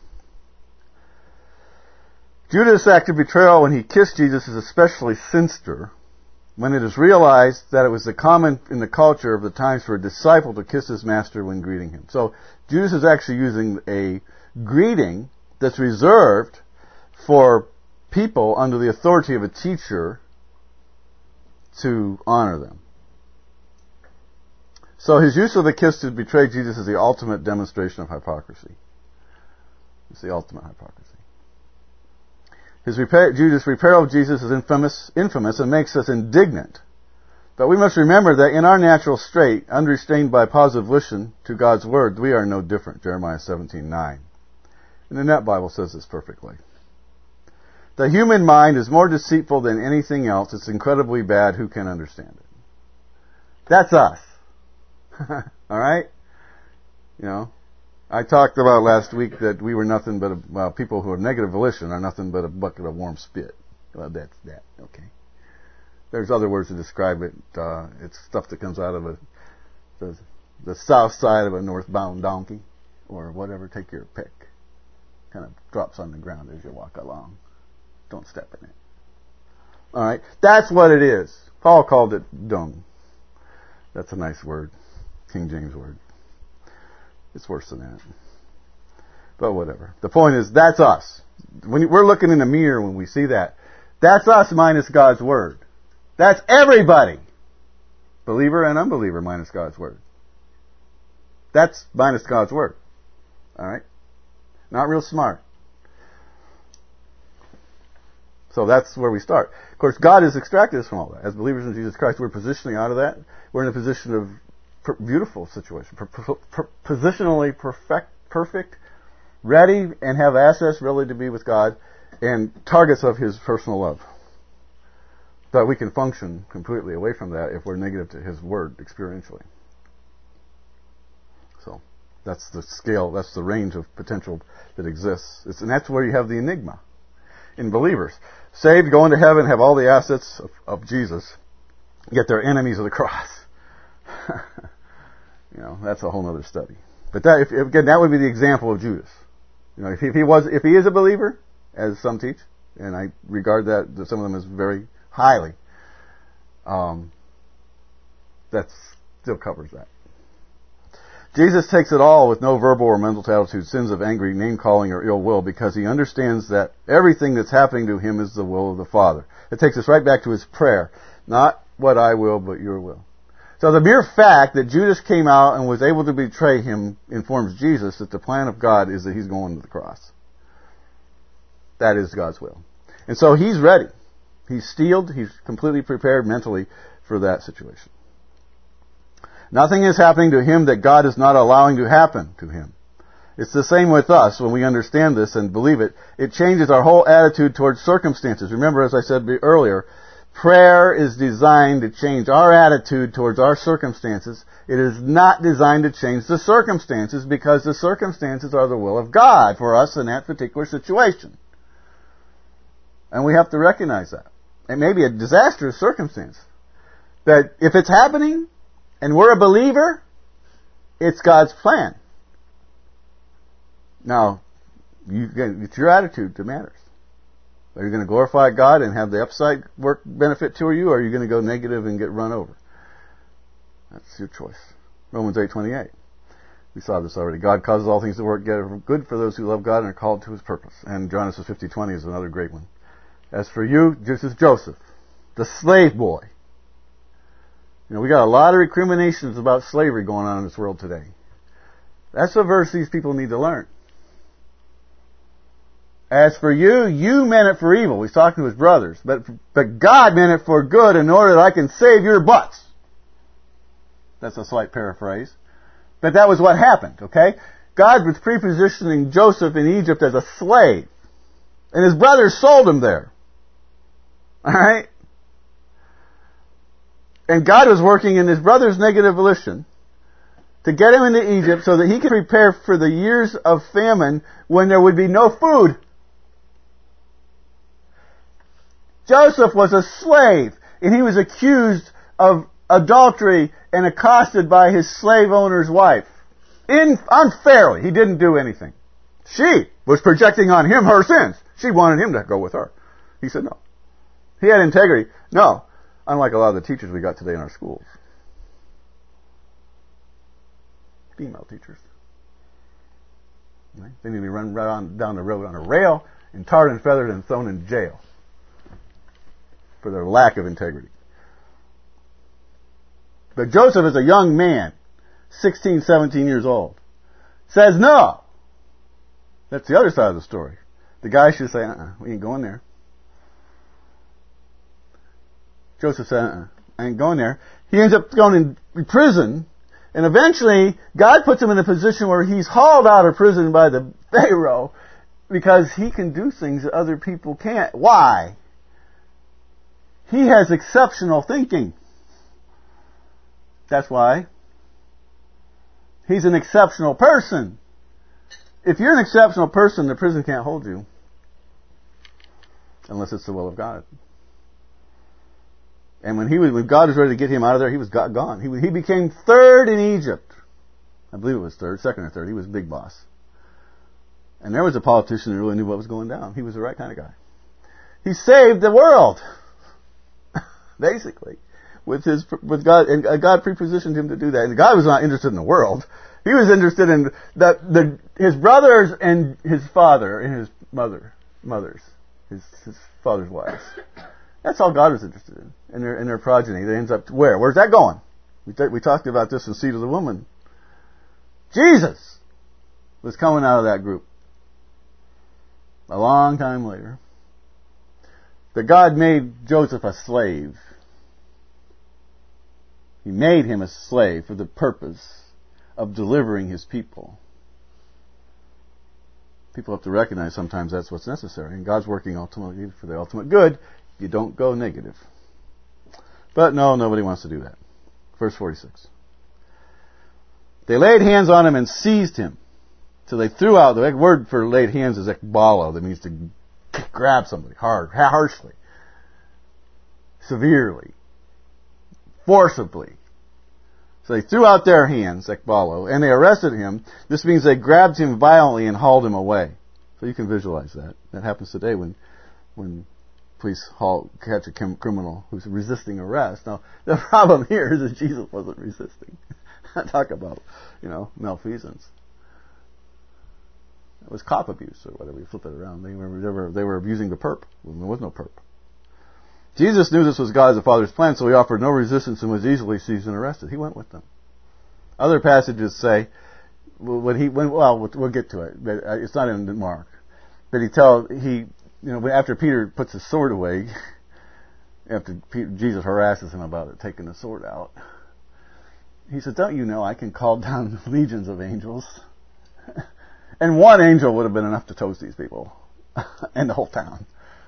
Judas' act of betrayal when he kissed Jesus is especially sinister when it is realized that it was the common in the culture of the times for a disciple to kiss his master when greeting him. So Judas is actually using a greeting that's reserved for people under the authority of a teacher to honor them. So his use of the kiss to betray Jesus is the ultimate demonstration of hypocrisy. It's the ultimate hypocrisy. Judas' betrayal of Jesus is infamous and makes us indignant. But we must remember that in our natural state, unrestrained by positive volition to God's word, we are no different. Jeremiah 17:9. And the Net Bible says this perfectly. The human mind is more deceitful than anything else. It's incredibly bad. Who can understand it? That's us. Alright? You know, I talked about last week that we were nothing but people who have negative volition are nothing but a bucket of warm spit. Well, that's that. Okay. There's other words to describe it. It's stuff that comes out of the south side of a northbound donkey or whatever. Take your pick. Kind of drops on the ground as you walk along. Don't step in it. Alright? That's what it is. Paul called it dung. That's a nice word. King James word. It's worse than that. But whatever. The point is, that's us. When we're looking in the mirror when we see that, that's us minus God's word. That's everybody. Believer and unbeliever minus God's word. That's minus God's word. Alright? Not real smart. So that's where we start. Of course, God has extracted us from all that. As believers in Jesus Christ, we're positioning out of that. We're in a position of beautiful situation. Positionally perfect, ready, and have access really to be with God, and targets of His personal love. But we can function completely away from that if we're negative to His Word experientially. So, that's the scale, that's the range of potential that exists. And that's where you have the enigma in believers. Saved, going to heaven, have all the assets of Jesus, yet they're enemies of the cross. You know, that's a whole other study. But that, again, that would be the example of Judas. You know, if he is a believer, as some teach, and I regard that some of them as very highly, that still covers that. Jesus takes it all with no verbal or mental attitude, sins of angry, name-calling, or ill will, because he understands that everything that's happening to him is the will of the Father. It takes us right back to his prayer. Not what I will, but your will. So the mere fact that Judas came out and was able to betray him informs Jesus that the plan of God is that he's going to the cross. That is God's will. And so he's ready. He's steeled. He's completely prepared mentally for that situation. Nothing is happening to him that God is not allowing to happen to him. It's the same with us. When we understand this and believe it, it changes our whole attitude towards circumstances. Remember, as I said earlier, prayer is designed to change our attitude towards our circumstances. It is not designed to change the circumstances, because the circumstances are the will of God for us in that particular situation. And we have to recognize that. It may be a disastrous circumstance, but if it's happening and we're a believer, it's God's plan. Now, it's your attitude that matters. Are you going to glorify God and have the upside work benefit to you, or are you going to go negative and get run over? That's your choice. Romans 8:28. We saw this already. God causes all things to work together good for those who love God and are called to His purpose. And Genesis 50:20 is another great one. As for you, this is Joseph, the slave boy. You know, we got a lot of recriminations about slavery going on in this world today. That's a verse these people need to learn. As for you, you meant it for evil. He's talking to his brothers. But God meant it for good in order that I can save your butts. That's a slight paraphrase. But that was what happened, okay? God was prepositioning Joseph in Egypt as a slave. And his brothers sold him there. Alright? And God was working in his brother's negative volition to get him into Egypt so that he could prepare for the years of famine when there would be no food. Joseph was a slave, and he was accused of adultery and accosted by his slave owner's wife. Unfairly. He didn't do anything. She was projecting on him her sins. She wanted him to go with her. He said no. He had integrity. No. Unlike a lot of the teachers we got today in our schools. Female teachers. Right? They need to be run right on down the road on a rail and tarred and feathered and thrown in jail for their lack of integrity. But Joseph is a young man, 16, 17 years old, says no. That's the other side of the story. The guy should say, we ain't going there. Joseph said, I ain't going there. He ends up going in prison, and eventually God puts him in a position where he's hauled out of prison by the Pharaoh because he can do things that other people can't. Why? He has exceptional thinking. That's why. He's an exceptional person. If you're an exceptional person, the prison can't hold you. Unless it's the will of God. And when God was ready to get him out of there, he was gone. He became third in Egypt. I believe it was second or third. He was big boss. And there was a politician who really knew what was going down. He was the right kind of guy. He saved the world. Basically. With God, and God prepositioned him to do that. And God was not interested in the world. He was interested in his brothers and his father and his mothers, his father's wives. That's all God was interested in their progeny. That ends up where? Where's that going? We talked about this in Seed of the Woman. Jesus was coming out of that group a long time later. That God made Joseph a slave. He made him a slave for the purpose of delivering his people. People have to recognize sometimes that's what's necessary. And God's working ultimately for the ultimate good. You don't go negative. But no, nobody wants to do that. Verse 46. They laid hands on him and seized him. So they threw out, the word for laid hands is ekbalo, that means to grab somebody harshly, severely, forcibly. So they threw out their hands, ekbalo, and they arrested him. This means they grabbed him violently and hauled him away. So you can visualize that. That happens today when police catch a criminal who's resisting arrest. Now, the problem here is that Jesus wasn't resisting. Talk about, malfeasance. It was cop abuse, or whatever you flip it around. They were abusing the perp when there was no perp. Jesus knew this was God's the Father's plan, so he offered no resistance and was easily seized and arrested. He went with them. Other passages say, we'll get to it, but it's not in Mark. But after Peter puts his sword away, after Jesus harasses him about it, taking the sword out, he says, don't you know I can call down legions of angels? And one angel would have been enough to toast these people and the whole town.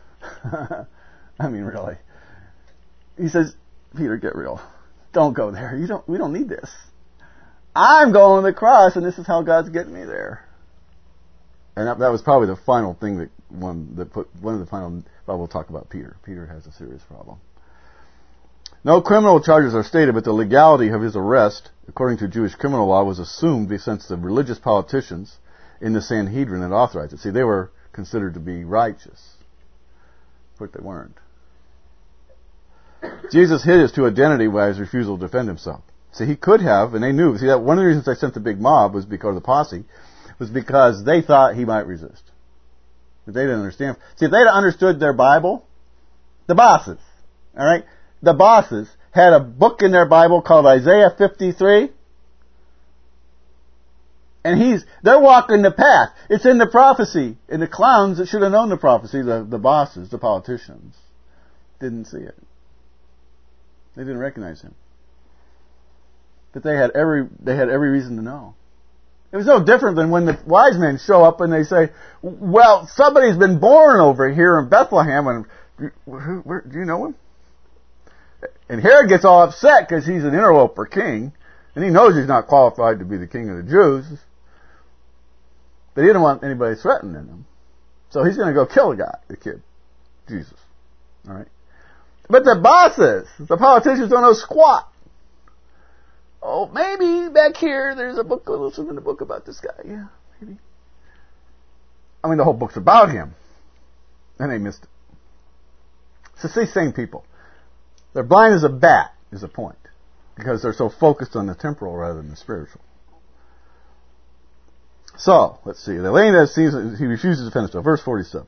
I mean, really. He says, Peter, get real. Don't go there. We don't need this. I'm going to the cross, and this is how God's getting me there. And that was probably the final thing one of the final. Well, we'll talk about Peter. Peter has a serious problem. No criminal charges are stated, but the legality of his arrest, according to Jewish criminal law, was assumed since the religious politicians in the Sanhedrin had authorized it. See, they were considered to be righteous, but they weren't. Jesus hid his true identity by his refusal to defend himself. See, he could have, and they knew. See, that one of the reasons they sent the big mob was because of the posse, was because they thought he might resist. But they didn't understand. See, if they'd understood their Bible, the bosses, all right, the bosses had a book in their Bible called Isaiah 53, and they're walking the path. It's in the prophecy. And the clowns that should have known the prophecy, the bosses, the politicians, didn't see it. They didn't recognize him. But they had every reason to know. It was no different than when the wise men show up and they say, well, somebody's been born over here in Bethlehem, and do you know him? And Herod gets all upset because he's an interloper king, and he knows he's not qualified to be the king of the Jews. But he didn't want anybody threatening him. So he's going to go kill the kid, Jesus. All right. But the bosses, the politicians, don't know squat. Oh, maybe back here there's a book, listen in the book about this guy. Yeah, maybe. I mean, the whole book's about him. And they missed it. So see, same people. They're blind as a bat, is the point. Because they're so focused on the temporal rather than the spiritual. So, let's see. The lane that sees, he refuses to defend himself. Verse 47.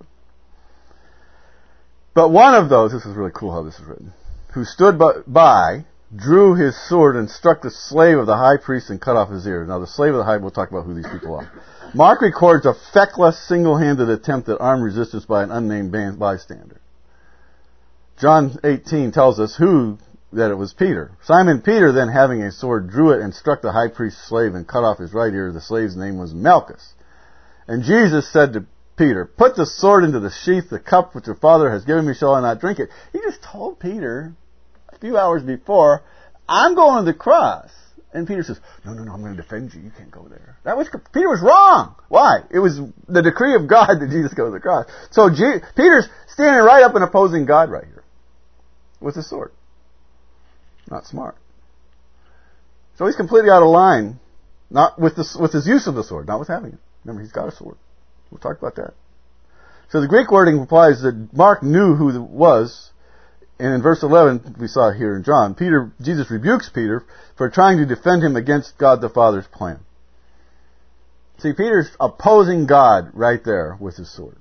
But one of those, this is really cool how this is written, who stood by, drew his sword and struck the slave of the high priest and cut off his ear. Now the slave of the high, we'll talk about who these people are. Mark records a feckless, single-handed attempt at armed resistance by an unnamed bystander. John 18 tells us that it was Peter. Simon Peter, then having a sword, drew it and struck the high priest's slave and cut off his right ear. The slave's name was Malchus. And Jesus said to Peter, put the sword into the sheath, the cup which your father has given me, shall I not drink it? He just told Peter a few hours before, I'm going to the cross. And Peter says, no, I'm going to defend you. You can't go there. Peter was wrong. Why? It was the decree of God that Jesus go to the cross. So Peter's standing right up and opposing God right here with his sword. Not smart. So he's completely out of line, not with his use of the sword, not with having it. Remember, he's got a sword. We'll talk about that. So the Greek wording implies that Mark knew who it was, and in verse 11, we saw it here in John, Jesus rebukes Peter for trying to defend him against God the Father's plan. See, Peter's opposing God right there with his sword.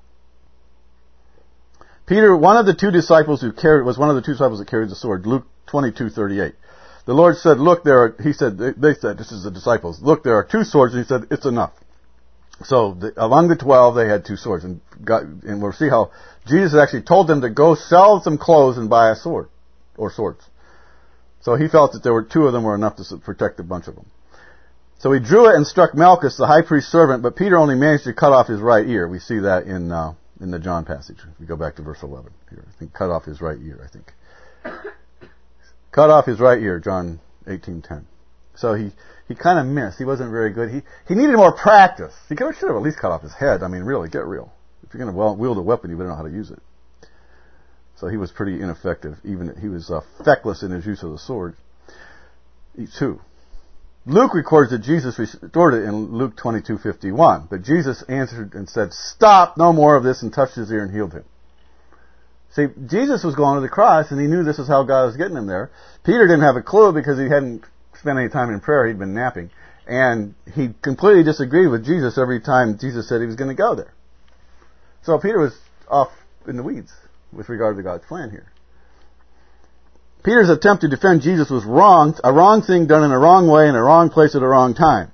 Peter, one of the two disciples that carried the sword, Luke 22:38. The Lord said, look, they said, this is the disciples, look, there are two swords, and he said, it's enough. So, among the 12, they had two swords, and we'll see how Jesus actually told them to go sell some clothes and buy a sword, or swords. So he felt that two of them were enough to protect a bunch of them. So he drew it and struck Malchus, the high priest's servant, but Peter only managed to cut off his right ear. We see that in the John passage. We go back to verse 11 here. I think cut off his right ear, I think. Cut off his right ear, John 18:10. So he kind of missed. He wasn't very good. He needed more practice. He should have at least cut off his head. I mean, really, get real. If you're going to wield a weapon, you better know how to use it. So he was pretty ineffective. He was feckless in his use of the sword. Too. Luke records that Jesus restored it in Luke 22:51. But Jesus answered and said, stop, no more of this, and touched his ear and healed him. See, Jesus was going to the cross, and he knew this is how God was getting him there. Peter didn't have a clue because he hadn't spent any time in prayer. He'd been napping. And he completely disagreed with Jesus every time Jesus said he was going to go there. So Peter was off in the weeds with regard to God's plan here. Peter's attempt to defend Jesus was wrong, a wrong thing done in a wrong way in a wrong place at a wrong time.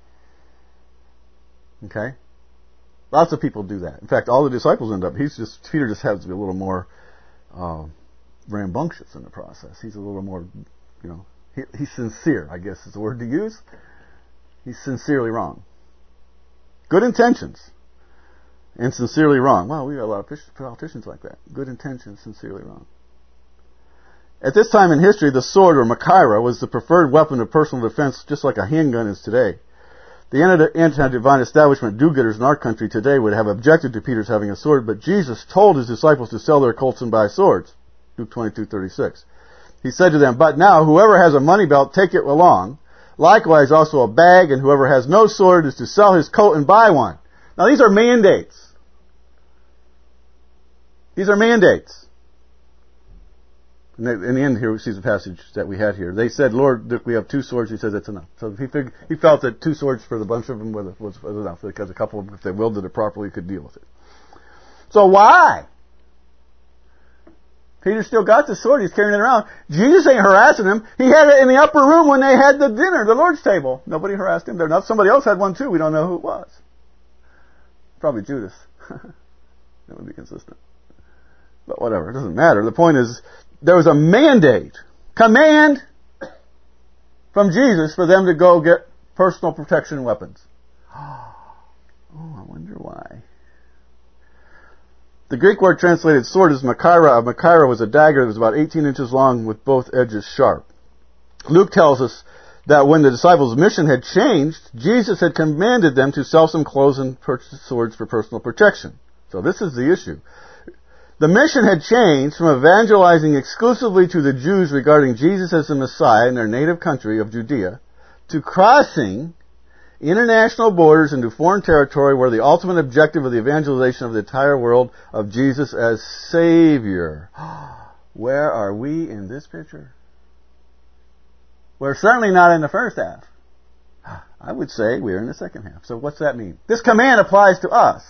Okay? Lots of people do that. In fact, all the disciples end up, Peter just has to be a little more rambunctious in the process. He's a little more, he's sincere, I guess is the word to use. He's sincerely wrong. Good intentions. And sincerely wrong. Well, we got a lot of politicians like that. Good intentions, sincerely wrong. At this time in history, the sword, or Machaira, was the preferred weapon of personal defense, just like a handgun is today. The anti-divine establishment do-getters in our country today would have objected to Peter's having a sword, but Jesus told his disciples to sell their colts and buy swords. Luke 22:36. He said to them, but now, whoever has a money belt, take it along. Likewise also a bag, and whoever has no sword is to sell his coat and buy one. Now these are mandates. These are mandates. In the end here, we see the passage that we had here. They said, Lord, we have 2 swords. He said, that's enough. So he felt that 2 swords for the bunch of them was enough, because a couple of them, if they wielded it properly, could deal with it. So why? Peter still got the sword. He's carrying it around. Jesus ain't harassing him. He had it in the upper room when they had the dinner, the Lord's table. Nobody harassed him there. Not somebody else had one too. We don't know who it was. Probably Judas. That would be consistent. But whatever. It doesn't matter. The point is, there was a mandate, command from Jesus for them to go get personal protection weapons. Oh, I wonder why. The Greek word translated sword is machaira. A machaira was a dagger that was about 18 inches long with both edges sharp. Luke tells us that when the disciples' mission had changed, Jesus had commanded them to sell some clothes and purchase swords for personal protection. So this is the issue. The mission had changed from evangelizing exclusively to the Jews regarding Jesus as the Messiah in their native country of Judea to crossing international borders into foreign territory where the ultimate objective of the evangelization of the entire world of Jesus as Savior. Where are we in this picture? We're certainly not in the first half. I would say we're in the second half. So what's that mean? This command applies to us.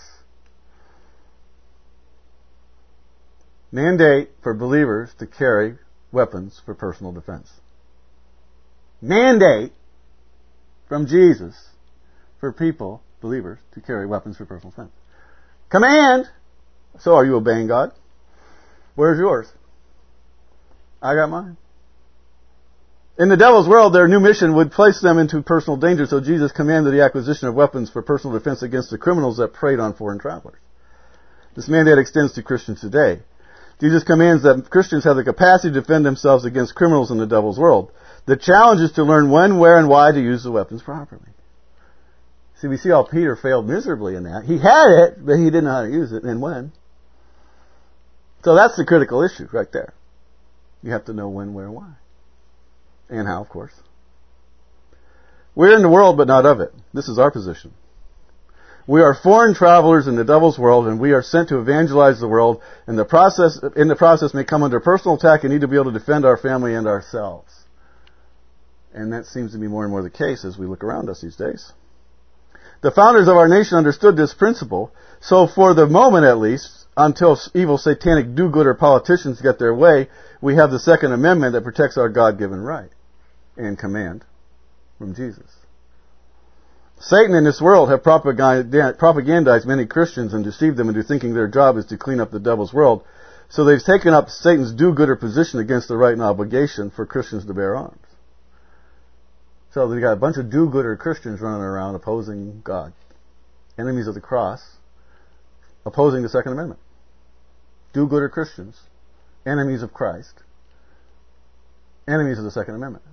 Mandate for believers to carry weapons for personal defense. Mandate from Jesus for people, believers, to carry weapons for personal defense. Command! So are you obeying God? Where's yours? I got mine. In the devil's world, their new mission would place them into personal danger, so Jesus commanded the acquisition of weapons for personal defense against the criminals that preyed on foreign travelers. This mandate extends to Christians today. Jesus commands that Christians have the capacity to defend themselves against criminals in the devil's world. The challenge is to learn when, where, and why to use the weapons properly. See, we see how Peter failed miserably in that. He had it, but he didn't know how to use it, and when. So that's the critical issue right there. You have to know when, where, and why. And how, of course. We're in the world, but not of it. This is our position. We are foreign travelers in the devil's world, and we are sent to evangelize the world, and in the process may come under personal attack and need to be able to defend our family and ourselves. And that seems to be more and more the case as we look around us these days. The founders of our nation understood this principle, so for the moment at least, until evil satanic do-gooder politicians get their way, we have the Second Amendment that protects our God-given right and command from Jesus. Satan and this world have propagandized many Christians and deceived them into thinking their job is to clean up the devil's world. So they've taken up Satan's do-gooder position against the right and obligation for Christians to bear arms. So they've got a bunch of do-gooder Christians running around opposing God. Enemies of the cross, opposing the Second Amendment. Do-gooder Christians, enemies of Christ, enemies of the Second Amendment.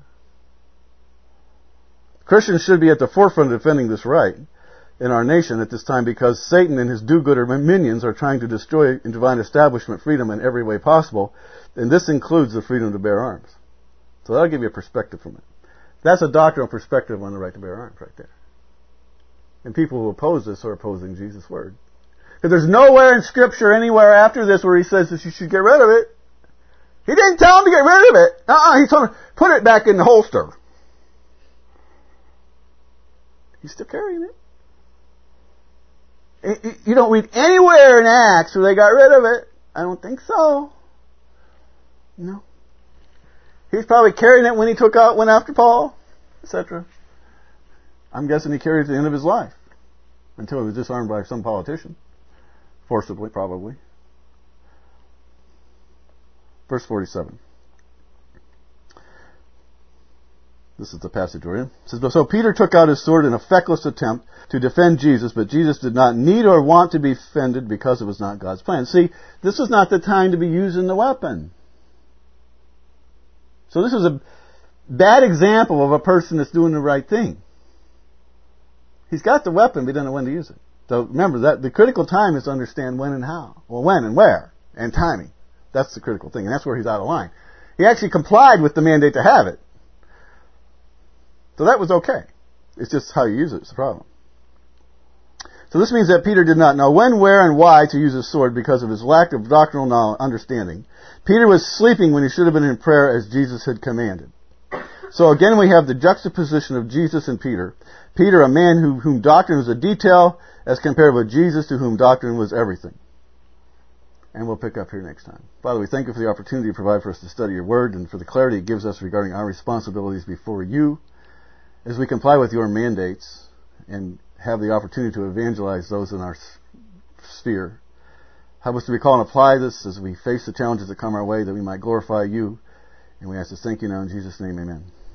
Christians should be at the forefront of defending this right in our nation at this time because Satan and his do-gooder minions are trying to destroy in divine establishment freedom in every way possible, and this includes the freedom to bear arms. So that'll give you a perspective from it. That's a doctrinal perspective on the right to bear arms right there. And people who oppose this are opposing Jesus' word. Because there's nowhere in Scripture anywhere after this where he says that you should get rid of it. He didn't tell them to get rid of it. He told them, put it back in the holster. He's still carrying it. You don't read anywhere in Acts where they got rid of it. I don't think so. No. He's probably carrying it when he went after Paul, etc. I'm guessing he carried it to the end of his life. Until he was disarmed by some politician. Forcibly, probably. Verse 47. This is the passage we're in. It says, so Peter took out his sword in a feckless attempt to defend Jesus, but Jesus did not need or want to be defended because it was not God's plan. See, this was not the time to be using the weapon. So this is a bad example of a person that's doing the right thing. He's got the weapon, but he doesn't know when to use it. So remember that the critical time is to understand when and how. Well, when and where and timing. That's the critical thing, and that's where he's out of line. He actually complied with the mandate to have it. So that was okay. It's just how you use it is the problem. So this means that Peter did not know when, where, and why to use his sword because of his lack of doctrinal understanding. Peter was sleeping when he should have been in prayer as Jesus had commanded. So again we have the juxtaposition of Jesus and Peter. Peter, a man whom doctrine was a detail, as compared with Jesus, to whom doctrine was everything. And we'll pick up here next time. Father, we thank you for the opportunity you provide for us to study your word and for the clarity it gives us regarding our responsibilities before you as we comply with your mandates and have the opportunity to evangelize those in our sphere. Help us to recall and apply this as we face the challenges that come our way, that we might glorify you. And we ask this, thank you now in Jesus' name, amen.